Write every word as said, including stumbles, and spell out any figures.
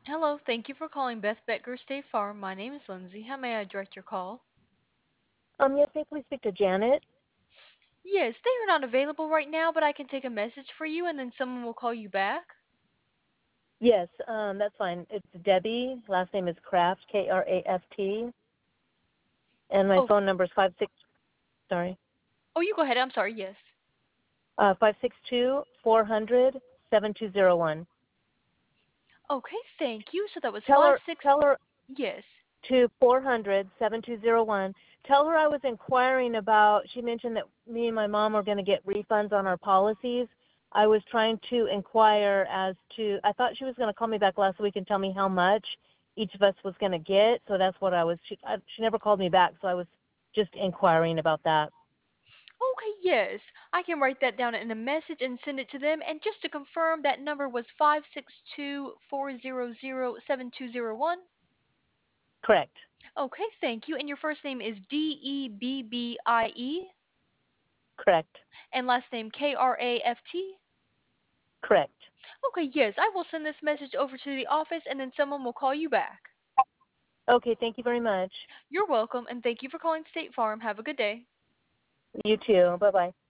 Hello, thank you for calling Beth Becker State Farm. My name is Lindsay. How may I direct your call? Um, yes, may I please speak to Janet? Yes, they are not available right now, but I can take a message for you and then someone will call you back. Yes, um, that's fine. It's Debbie. Last name is Kraft, K R A F T, and my Oh, phone number is five six. Sorry, oh, you go ahead. I'm sorry. Yes. uh, five six two four hundred seven two zero one. Okay, thank you. So that was Tell five her, six. tell her Yes. to four hundred seven two zero one. Tell her I was inquiring about. She mentioned that me and my mom were going to get refunds on our policies. I was trying to inquire as to. I thought she was going to call me back last week and tell me how much each of us was going to get. So that's what I was. She, I, she never called me back, so I was just inquiring about that. Okay, yes. I can write that down in a message and send it to them. And just to confirm, that number was five six two four zero zero seven two zero one. Correct. Okay, thank you. And your first name is D E B B I E Correct. and last name K R A F T. Correct. Okay, yes, I will send this message over to the office and then someone will call you back. Okay. Thank you very much. You're welcome and thank you for calling State Farm. Have a good day. You too. Bye bye.